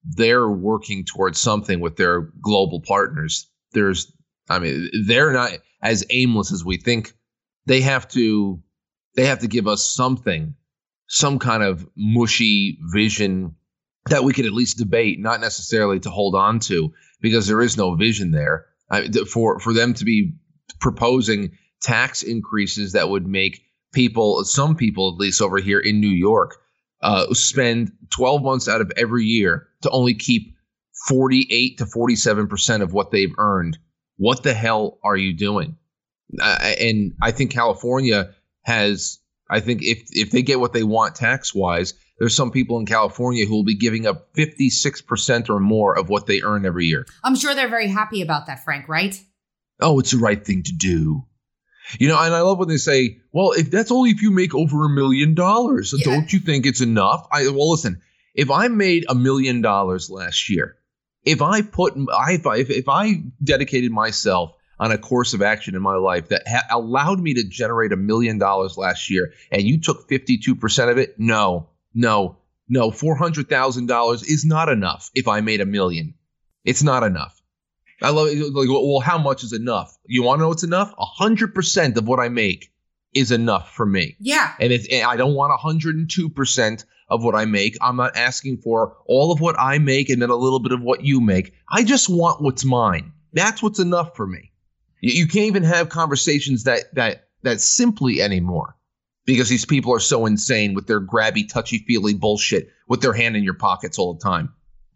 they're working towards something with their global partners. There's, I mean, they're not as aimless as we think. They have to, they have to give us something, some kind of mushy vision that we could at least debate, not necessarily to hold on to, because there is no vision there. I, for for them to be proposing tax increases that would make people, some people at least over here in New York, uh, spend twelve months out of every year to only keep forty-eight to forty-seven percent of what they've earned. What the hell are you doing? Uh, and I think California has, I think if if they get what they want tax wise, there's some people in California who will be giving up fifty-six percent or more of what they earn every year. I'm sure they're very happy about that, Frank, right? Oh, it's the right thing to do. You know, and I love when they say, well, if that's only if you make over a million dollars, Yeah. don't you think it's enough? I Well, listen, if I made a million dollars last year, if I put, I, if, if I dedicated myself on a course of action in my life that ha- allowed me to generate a million dollars last year, and you took fifty-two percent of it, no. No, no, four hundred thousand dollars is not enough if I made a million. It's not enough. I love it. Like, well, how much is enough? You want to know what's enough? one hundred percent of what I make is enough for me. Yeah. And if and I don't want one hundred two percent of what I make, I'm not asking for all of what I make and then a little bit of what you make. I just want what's mine. That's what's enough for me. You, you can't even have conversations that that that simply anymore. Because these people are so insane with their grabby, touchy-feely bullshit with their hand in your pockets all the time.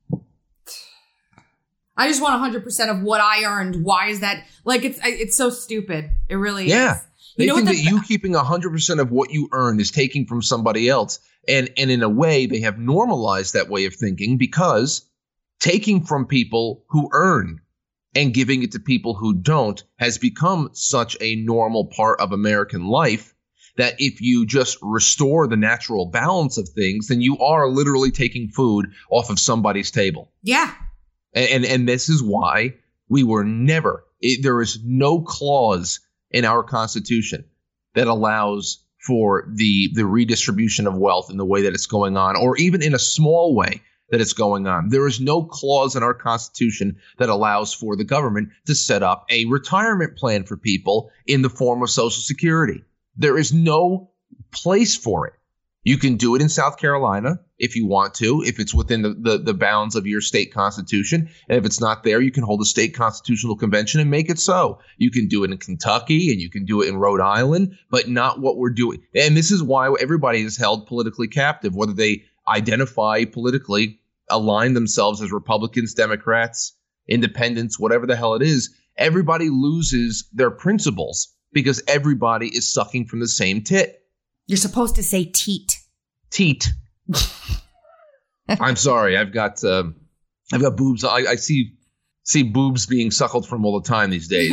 I just want one hundred percent of what I earned. Why is that? Like, it's it's so stupid. It really yeah. is. They You know think what that the- you keeping one hundred percent of what you earn is taking from somebody else. And, and in a way, they have normalized that way of thinking because taking from people who earn and giving it to people who don't has become such a normal part of American life that if you just restore the natural balance of things, then you are literally taking food off of somebody's table. Yeah. And and, and this is why we were never, it, there is no clause in our Constitution that allows for the, the redistribution of wealth in the way that it's going on, or even in a small way that it's going on. There is no clause in our Constitution that allows for the government to set up a retirement plan for people in the form of Social Security. There is no place for it. You can do it in South Carolina if you want to, if it's within the, the, the bounds of your state constitution. And if it's not there, you can hold a state constitutional convention and make it so. You can do it in Kentucky and you can do it in Rhode Island, but not what we're doing. And this is why everybody is held politically captive, whether they identify politically, align themselves as Republicans, Democrats, independents, whatever the hell it is. Everybody loses their principles because everybody is sucking from the same tit. You're supposed to say teat. Teat. I'm sorry. I've got um, I've got boobs. I, I see see boobs being suckled from all the time these days.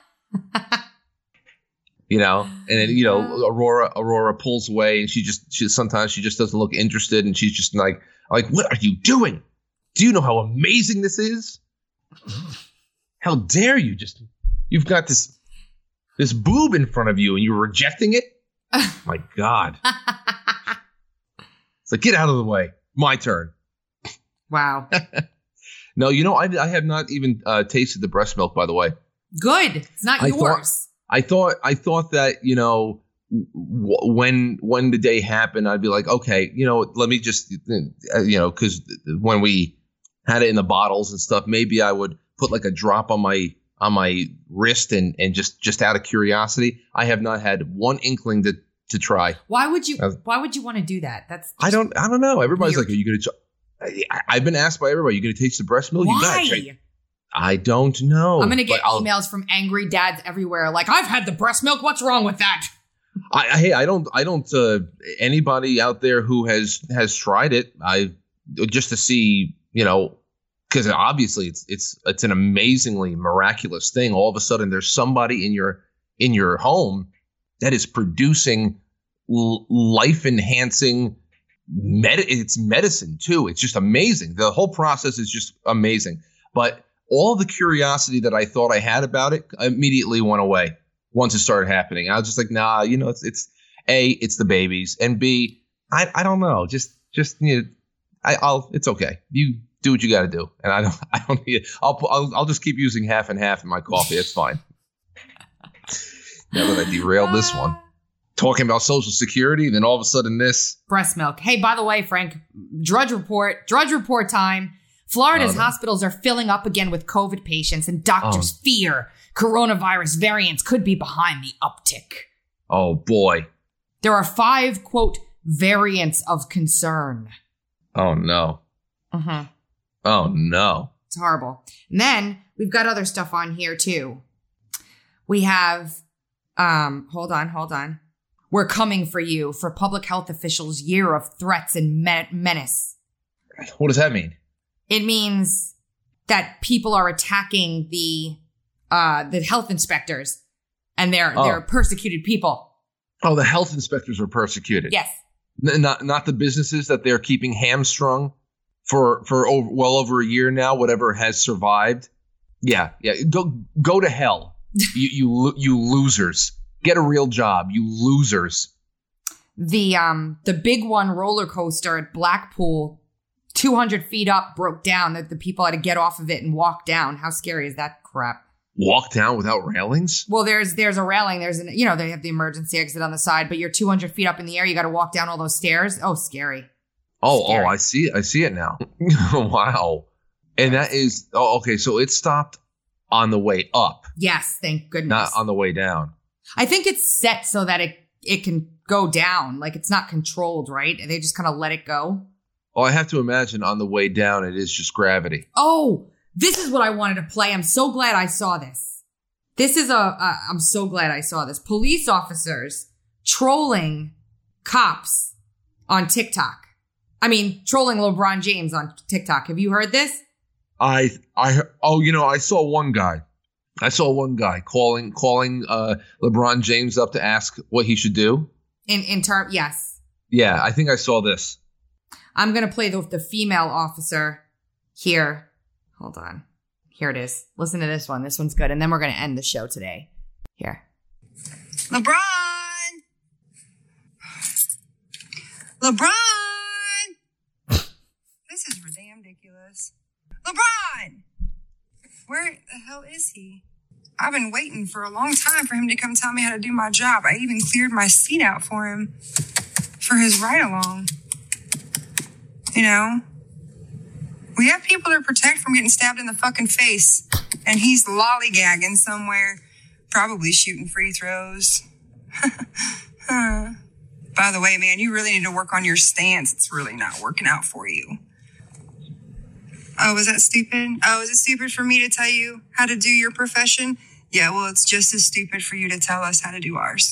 You know, and then, you know, Aurora Aurora pulls away, and she just she sometimes she just doesn't look interested, and she's just like like what are you doing? Do you know how amazing this is? How dare you? Just you've got this this boob in front of you, and you're rejecting it. My God. It's like, get out of the way. My turn. Wow. No, you know, I, I have not even uh, tasted the breast milk, by the way. Good. It's not I yours. Thought, I thought I thought that, you know, w- when when the day happened, I'd be like, okay, you know, let me just, uh, you know, because when we had it in the bottles and stuff, maybe I would put like a drop on my on my wrist and, and just, just out of curiosity. I have not had one inkling to, to try. Why would you? Uh, Why would you want to do that? That's. I don't. I don't know. Everybody's weird. like, "Are you going to?" I, I've been asked by everybody, "You going to taste the breast milk?" You Why? gotta try. I don't know. I'm gonna get but I'll- emails from angry dads everywhere. Like, I've had the breast milk. What's wrong with that? I, I hey, I don't. I don't. Uh, anybody out there who has has tried it, I just to see, you know, because obviously it's it's it's an amazingly miraculous thing. All of a sudden, there's somebody in your in your home that is producing l- life enhancing. Med- it's medicine too. It's just amazing. The whole process is just amazing. But all the curiosity that I thought I had about it immediately went away once it started happening. I was just like, nah, you know, it's it's A, it's the babies, and B, I I don't know. Just just you know, I, I'll it's okay. You do what you got to do. And I don't, I don't need it. I'll, I'll, I'll just keep using half and half in my coffee. It's fine. Now that I derailed this one, talking about Social Security, then all of a sudden this breast milk. Hey, by the way, Frank, Drudge Report, Drudge Report time. Florida's oh, no. hospitals are filling up again with COVID patients, and doctors oh. fear coronavirus variants could be behind the uptick. Oh, boy. There are five, quote, variants of concern. Oh, no. Uh-huh. Oh, no. It's horrible. And then we've got other stuff on here, too. We have, um, hold on, hold on. We're coming for you for public health officials' year of threats and men- menace. What does that mean? It means that people are attacking the uh, the health inspectors, and they're oh. they're persecuted people. Oh, the health inspectors are persecuted. Yes, N- not not the businesses that they're keeping hamstrung for for over, well over a year now. Whatever has survived. Yeah, yeah. Go go to hell, you you you losers. Get a real job, you losers. The um the big one roller coaster at Blackpool, two hundred feet up, broke down. That the people had to get off of it and walk down. How scary is that crap? Walk down without railings? Well, there's there's a railing. There's an you know they have the emergency exit on the side, but you're two hundred feet up in the air. You got to walk down all those stairs. Oh, scary. Oh, scary. oh, I see. I see it now. Wow. And that is oh, okay. So it stopped on the way up. Yes, thank goodness. Not on the way down. I think it's set so that it it can go down. Like it's not controlled, right? They just kind of let it go. Oh, I have to imagine on the way down, it is just gravity. Oh, this is what I wanted to play. I'm so glad I saw this. This is a, a I'm so glad I saw this. Police officers trolling cops on TikTok. I mean, trolling LeBron James on TikTok. Have you heard this? I, I, oh, you know, I saw one guy. I saw one guy calling, calling uh, LeBron James up to ask what he should do. In, in term, yes. Yeah, I think I saw this. I'm going to play the, the female officer here. Hold on. Here it is. Listen to this one. This one's good. And then we're going to end the show today. Here. LeBron! LeBron! This is damn ridiculous. LeBron! Where the hell is he? I've been waiting for a long time for him to come tell me how to do my job. I even cleared my seat out for him for his ride-along. You know? We have people to protect from getting stabbed in the fucking face. And he's lollygagging somewhere, probably shooting free throws. By the way, man, you really need to work on your stance. It's really not working out for you. Oh, was that stupid? Oh, is it stupid for me to tell you how to do your profession? Yeah, well, it's just as stupid for you to tell us how to do ours.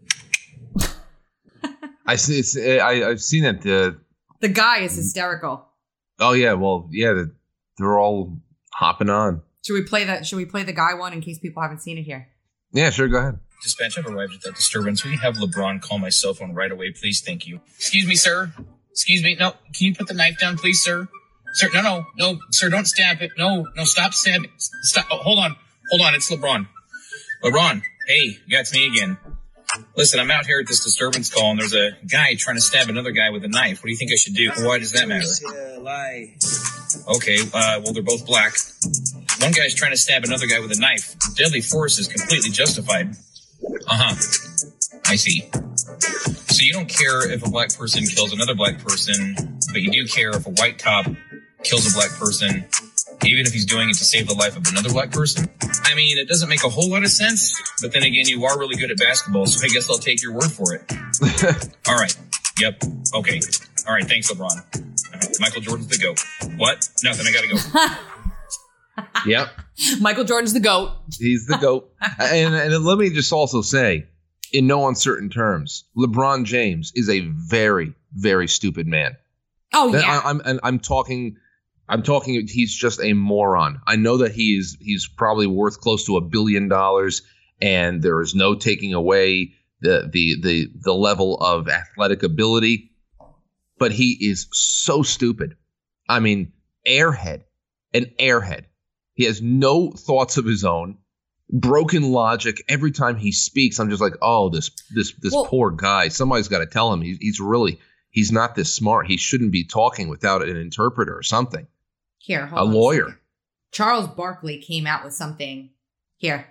I see. It's, I, I've seen it. The the guy is hysterical. Oh yeah, well yeah, the, they're all hopping on. Should we play that? Should we play the guy one in case people haven't seen it here? Yeah, sure. Go ahead. Dispatch, I've arrived at that disturbance. Will you have LeBron call my cell phone right away, please? Thank you. Excuse me, sir. Excuse me. No, can you put the knife down, please, sir? Sir, no, no, no, sir, don't stab it. No, no, stop stabbing. Stop. Oh, hold on. Hold on. It's LeBron. LeBron. Hey, yeah, it's me again. Listen, I'm out here at this disturbance call, and there's a guy trying to stab another guy with a knife. What do you think I should do? Why does that matter? Lie. Okay, uh, well, they're both black. One guy's trying to stab another guy with a knife. Deadly force is completely justified. Uh-huh. I see. So you don't care if a black person kills another black person, but you do care if a white cop kills a black person, even if he's doing it to save the life of another black person? I mean, it doesn't make a whole lot of sense, but then again, you are really good at basketball, so I guess I'll take your word for it. All right. Yep. Okay. All right. Thanks, LeBron. All right. Michael Jordan's the GOAT. What? Nothing. I gotta go. Yep. Michael Jordan's the GOAT. He's the GOAT. and, and let me just also say, in no uncertain terms, LeBron James is a very, very stupid man. Oh yeah. I, I'm, I'm, I'm talking. I'm talking. He's just a moron. I know that he's he's probably worth close to a billion dollars, and there is no taking away the the the the level of athletic ability. But he is so stupid. I mean, airhead, an airhead. He has no thoughts of his own. Broken logic. Every time he speaks, I'm just like, oh, this this this well, poor guy. Somebody's got to tell him. He, he's really he's not this smart. He shouldn't be talking without an interpreter or something. Here, hold a on lawyer. second. Charles Barkley came out with something. Here.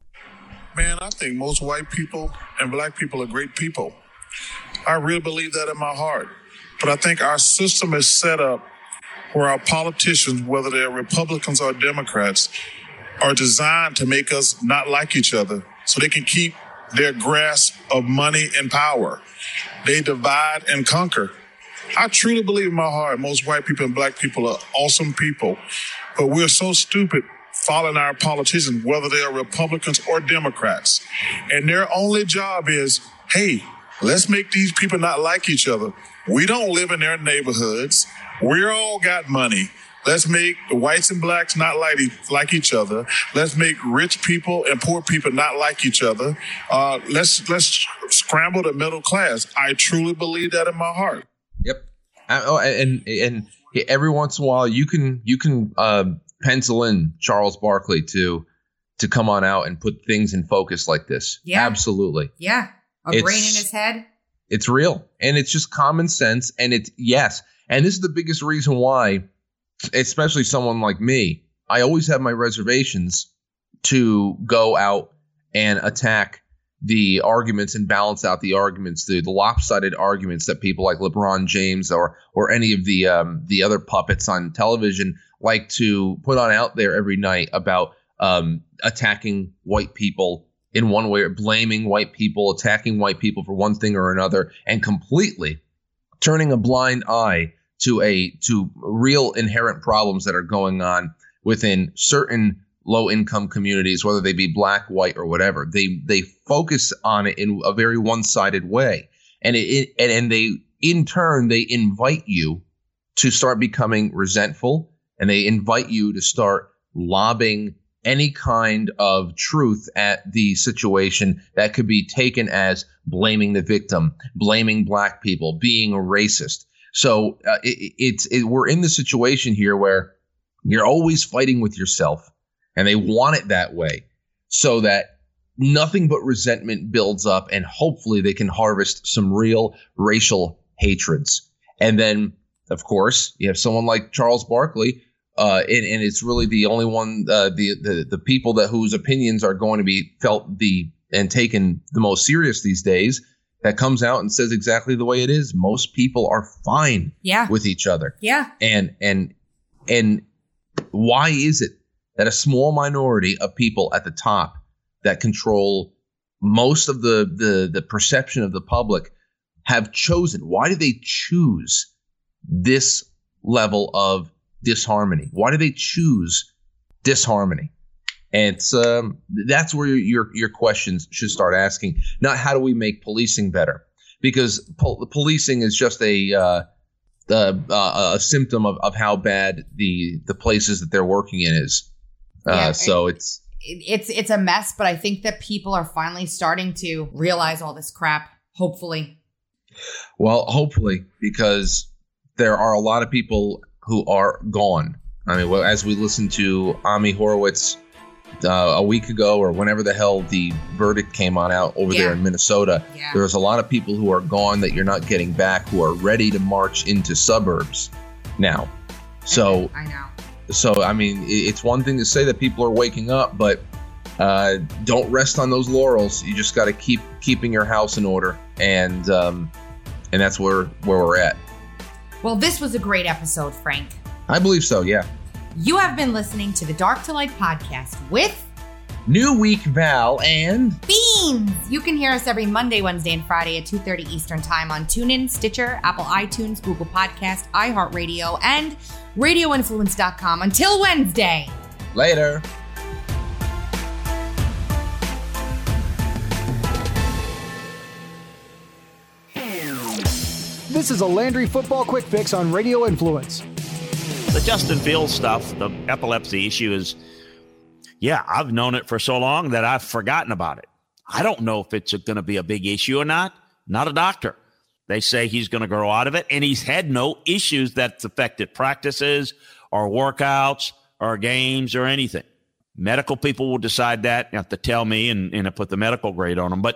Man, I think most white people and black people are great people. I really believe that in my heart. But I think our system is set up where our politicians, whether they're Republicans or Democrats, are designed to make us not like each other so they can keep their grasp of money and power. They divide and conquer. I truly believe in my heart most white people and black people are awesome people, but we're so stupid following our politicians, whether they are Republicans or Democrats. And their only job is, hey, let's make these people not like each other. We don't live in their neighborhoods. We all got money. Let's make the whites and blacks not like, like each other. Let's make rich people and poor people not like each other. Uh, let's let's scramble the middle class. I truly believe that in my heart. Yep. Oh, and and every once in a while you can you can uh, pencil in Charles Barkley to to come on out and put things in focus like this. Yeah. Absolutely. Yeah. A It's- brain in his head. It's real, and it's just common sense, and it's yes. And this is the biggest reason why, especially someone like me, I always have my reservations to go out and attack the arguments and balance out the arguments, the, the lopsided arguments that people like LeBron James or or any of the um, the other puppets on television like to put on out there every night about um, attacking white people in one way, or blaming white people, attacking white people for one thing or another, and completely turning a blind eye to a to real inherent problems that are going on within certain low-income communities, whether they be black, white, or whatever. They they focus on it in a very one-sided way, and it, it and, and they in turn they invite you to start becoming resentful, and they invite you to start lobbing any kind of truth at the situation that could be taken as blaming the victim, blaming black people, being a racist. So uh, it, it's it, we're in the situation here where you're always fighting with yourself, and they want it that way so that nothing but resentment builds up, and hopefully they can harvest some real racial hatreds. And then, of course, you have someone like Charles Barkley. Uh, and, and it's really the only one, uh, the, the the people that whose opinions are going to be felt the and taken the most serious these days, that comes out and says exactly the way it is. Most people are fine Yeah. with each other. Yeah. And and and why is it that a small minority of people at the top that control most of the the the perception of the public have chosen? Why do they choose this level of disharmony? Why do they choose disharmony? And it's, um, that's where your your questions should start asking. Not how do we make policing better, because pol- policing is just a uh, the uh, a symptom of, of how bad the the places that they're working in is. Uh, Yeah, so it's It- It's it's a mess, but I think that people are finally starting to realize all this crap. Hopefully. well, hopefully, because there are a lot of people who are gone. I mean, well, as we listened to Ami Horowitz uh, a week ago, or whenever the hell the verdict came on out over Yeah. there in Minnesota, Yeah. there's a lot of people who are gone that you're not getting back, who are ready to march into suburbs now. So, I know. so I mean, i- it's one thing to say that people are waking up, but uh, don't rest on those laurels. You just got to keep keeping your house in order, and um, and that's where where we're at. Well, this was a great episode, Frank. I believe so. Yeah. You have been listening to the Dark to Light podcast with New week, Val, and Beans. You can hear us every Monday, Wednesday, and Friday at two thirty Eastern Time on TuneIn, Stitcher, Apple iTunes, Google Podcast, iHeartRadio, and radio influence dot com. Until Wednesday. later. This is a Landry Football Quick Fix on Radio Influence. The Justin Fields stuff, the epilepsy issue is, yeah, I've known it for so long that I've forgotten about it. I don't know if it's going to be a big issue or not. Not a doctor. They say he's going to grow out of it, and he's had no issues that's affected practices or workouts or games or anything. Medical people will decide that. You have to tell me and, and I put the medical grade on them. But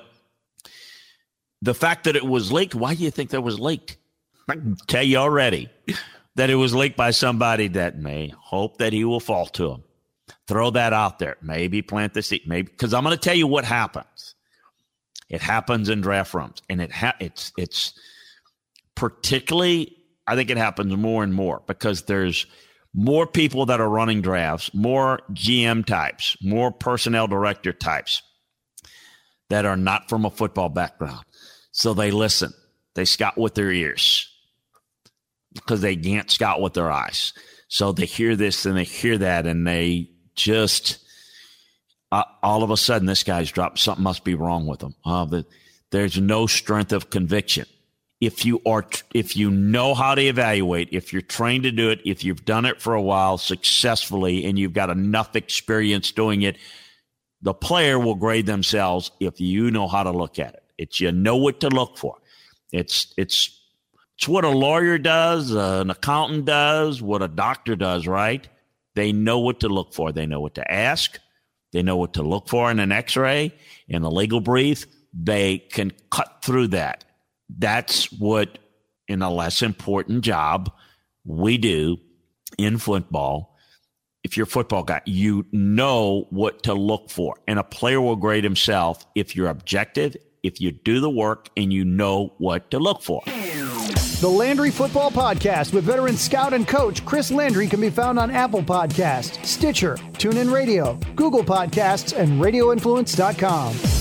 the fact that it was leaked, why do you think that was leaked? I can tell you already. that it was leaked by somebody that may hope that he will fall to him. Throw that out there. Maybe plant the seed. Maybe, because I'm going to tell you what happens. It happens in draft rooms, and it ha- it's it's particularly, I think it happens more and more because there's more people that are running drafts, more G M types, more personnel director types that are not from a football background. So they listen. They scout with their ears because they can't scout with their eyes. So they hear this and they hear that, and they just uh, all of a sudden this guy's dropped. Something must be wrong with him. Uh, the, there's no strength of conviction. If you are, if you know how to evaluate, if you're trained to do it, if you've done it for a while successfully, and you've got enough experience doing it, the player will grade themselves if you know how to look at it. It's you know what to look for. It's it's it's what a lawyer does, uh, an accountant does, what a doctor does, right? They know what to look for. They know what to ask. They know what to look for in an X-ray, in a legal brief. They can cut through that. That's what, in a less important job, we do in football. If you're a football guy, you know what to look for. And a player will grade himself if you're objective, if you do the work, and you know what to look for. The Landry Football Podcast with veteran scout and coach Chris Landry can be found on Apple Podcasts, Stitcher, TuneIn Radio, Google Podcasts, and radio influence dot com.